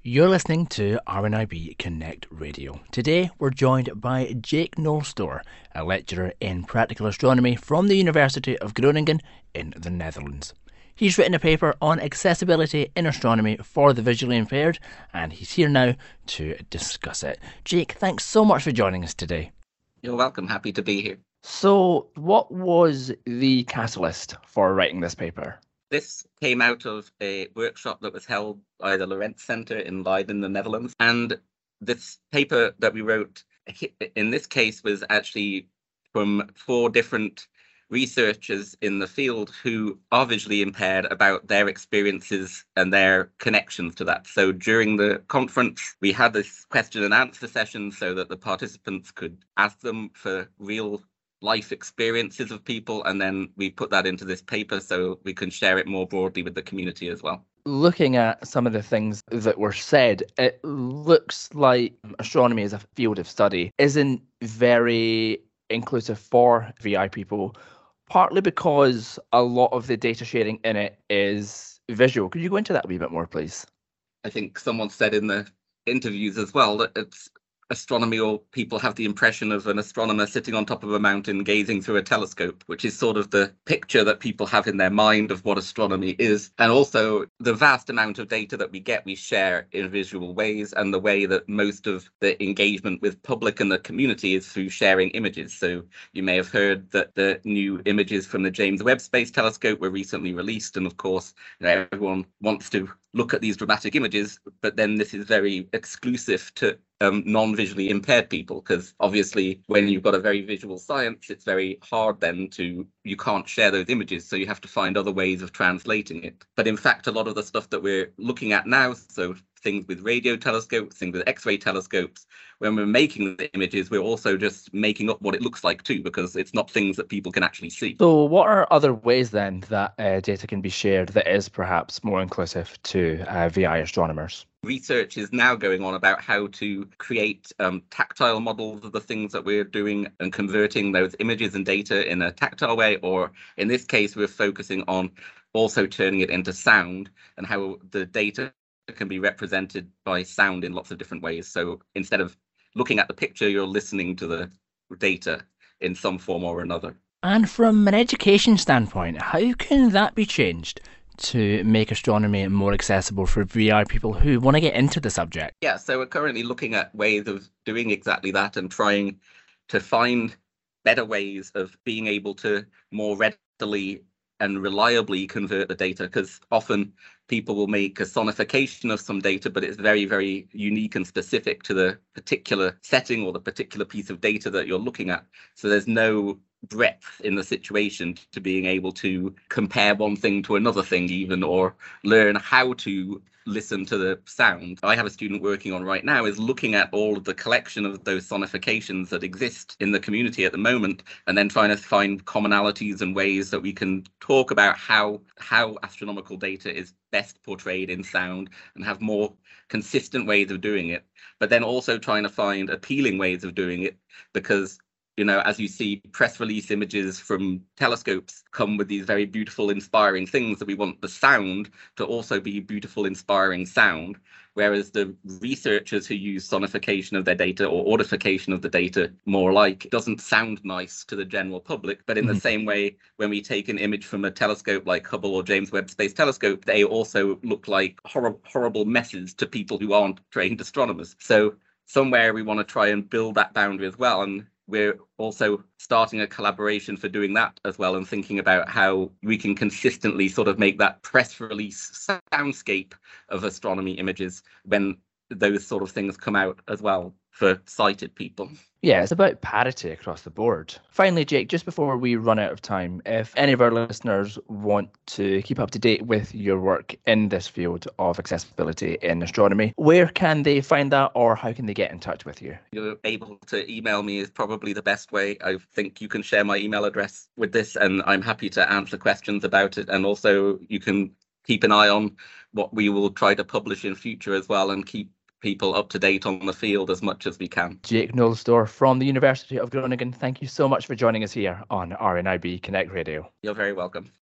You're listening to RNIB Connect Radio. Today we're joined by Jake Nolstor, a lecturer in practical astronomy from the University of Groningen in the Netherlands. He's written a paper on accessibility in astronomy for the visually impaired, and he's here now to discuss it. Jake, thanks so much for joining us today. You're welcome. Happy to be here. So, what was the catalyst for writing this paper? This came out of a workshop that was held by the Lorentz Center in Leiden, the Netherlands. And this paper that we wrote, in this case, was actually from 4 different researchers in the field who are visually impaired about their experiences and their connections to that. So during the conference, we had this question and answer session so that the participants could ask them for real life experiences of people, and then we put that into this paper so we can share it more broadly with the community as well. Looking at some of the things that were said, it looks like astronomy as a field of study isn't very inclusive for VI people, partly because a lot of the data sharing in it is visual. Could you go into that a wee bit more, please? I think someone said in the interviews as well that it's astronomy, or people have the impression of an astronomer sitting on top of a mountain gazing through a telescope, which is sort of the picture that people have in their mind of what astronomy is. And also the vast amount of data that we share in visual ways, and the way that most of the engagement with public and the community is through sharing images. So you may have heard that the new images from the James Webb Space Telescope were recently released, and of course, everyone wants to look at these dramatic images, but then this is very exclusive to non-visually impaired people, because obviously when you've got a very visual science, it's very hard then you can't share those images, so you have to find other ways of translating it. But in fact, a lot of the stuff that we're looking at now, so things with radio telescopes, things with X-ray telescopes, when we're making the images, we're also just making up what it looks like too, because it's not things that people can actually see. So what are other ways then that data can be shared that is perhaps more inclusive to VI astronomers? Research is now going on about how to create tactile models of the things that we're doing and converting those images and data in a tactile way, or in this case, we're focusing on also turning it into sound and how the data can be represented by sound in lots of different ways. So instead of looking at the picture, you're listening to the data in some form or another. And from an education standpoint, how can that be changed to make astronomy more accessible for VI people who want to get into the subject? Yeah, so we're currently looking at ways of doing exactly that and trying to find better ways of being able to more readily and reliably convert the data, because often people will make a sonification of some data, but it's very, very unique and specific to the particular setting or the particular piece of data that you're looking at. So there's no breadth in the situation to being able to compare one thing to another thing even, or learn how to listen to the sound. I have a student working on right now is looking at all of the collection of those sonifications that exist in the community at the moment, and then trying to find commonalities and ways that we can talk about how astronomical data is best portrayed in sound and have more consistent ways of doing it, but then also trying to find appealing ways of doing it, because as you see, press release images from telescopes come with these very beautiful, inspiring things that we want the sound to also be beautiful, inspiring sound. Whereas the researchers who use sonification of their data or audification of the data more like doesn't sound nice to the general public. But in the same way, when we take an image from a telescope like Hubble or James Webb Space Telescope, they also look like horrible messes to people who aren't trained astronomers. So somewhere we want to try and build that boundary as well. And we're also starting a collaboration for doing that as well, and thinking about how we can consistently sort of make that press release soundscape of astronomy images when those sort of things come out as well for sighted people. Yeah, it's about parity across the board. Finally, Jake, just before we run out of time, if any of our listeners want to keep up to date with your work in this field of accessibility in astronomy, where can they find that, or how can they get in touch with you? You're able to email me is probably the best way. I think you can share my email address with this, and I'm happy to answer questions about it. And also you can keep an eye on what we will try to publish in future as well, and keep people up to date on the field as much as we can. Jake Nolstor from the University of Groningen, thank you so much for joining us here on RNIB Connect Radio. You're very welcome.